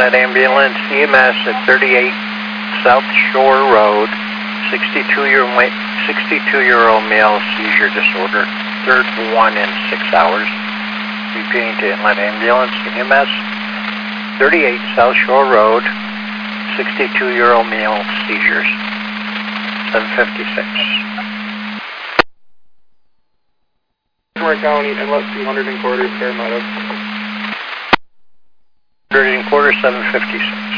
Inlet Ambulance EMS at 38 South Shore Road, 62-year-old male, seizure disorder, third one in 6 hours. Repeating to Inlet Ambulance EMS, 38 South Shore Road, 62-year-old male, seizures, 756. Montgomery County, Inlet 200 and quarter, Parramatta. 100 and quarter, 756.